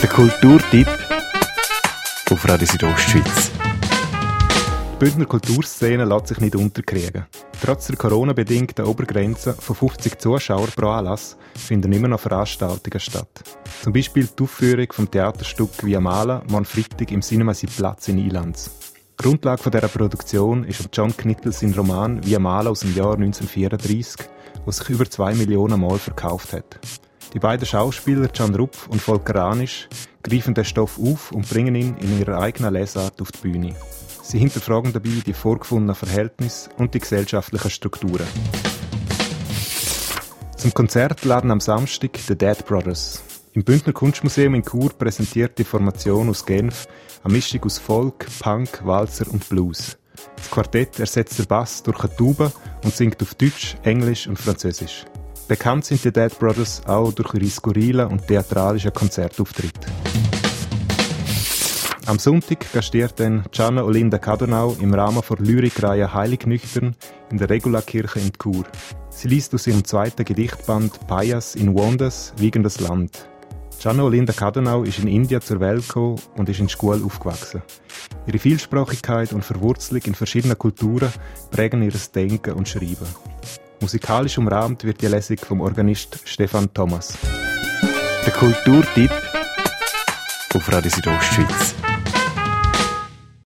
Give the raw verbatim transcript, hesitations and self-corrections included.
Der Kulturtipp auf Radio Südostschweiz. Die Bündner Kulturszene lässt sich nicht unterkriegen. Trotz der Corona-bedingten Obergrenze von fünfzig Zuschauern pro Anlass finden immer noch Veranstaltungen statt. Zum Beispiel die Aufführung vom Theaterstück «Via Mala» morgen Freitag im Cinema «Sein Platz» in Ilanz. Grundlage dieser Produktion ist John Knittel sein Roman «Via Mala» aus dem Jahr neunzehnhundertvierunddreissig, der sich über zwei Millionen Mal verkauft hat. Die beiden Schauspieler Can Rupf und Volker Ranisch greifen den Stoff auf und bringen ihn in ihrer eigenen Lesart auf die Bühne. Sie hinterfragen dabei die vorgefundenen Verhältnisse und die gesellschaftlichen Strukturen. Zum Konzert laden am Samstag The Dead Brothers. Im Bündner Kunstmuseum in Chur präsentiert die Formation aus Genf eine Mischung aus Folk, Punk, Walzer und Blues. Das Quartett ersetzt den Bass durch eine Taube und singt auf Deutsch, Englisch und Französisch. Bekannt sind die Dead Brothers auch durch ihre skurrilen und theatralischen Konzertauftritte. Am Sonntag gastiert dann Gianna Olinda Cadonau im Rahmen der Lyrikreihe Heilig Nüchtern in der Regulakirche in Chur. Sie liest aus ihrem zweiten Gedichtband Payas in Wonders, Wiegendes Land. Gianna Olinda Cadonau ist in Indien zur Welt gekommen und ist in der Schule aufgewachsen. Ihre Vielsprachigkeit und Verwurzelung in verschiedenen Kulturen prägen ihr Denken und Schreiben. Musikalisch umrahmt wird die Lesung vom Organist Stefan Thomas. Der Kulturtipp auf Radio Südostschweiz.